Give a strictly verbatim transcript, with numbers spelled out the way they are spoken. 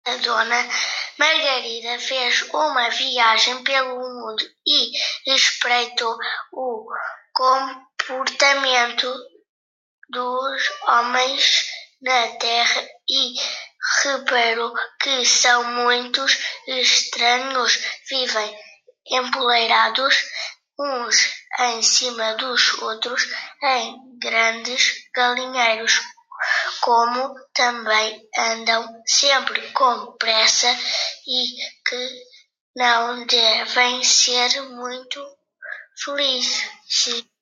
A dona Margarida fez uma viagem pelo mundo e espreitou o comportamento dos homens na Terra e reparou que são muito estranhos, vivem empoleirados uns em cima dos outros em grandes galinheiros, como também andam sempre com pressa e que não devem ser muito felizes.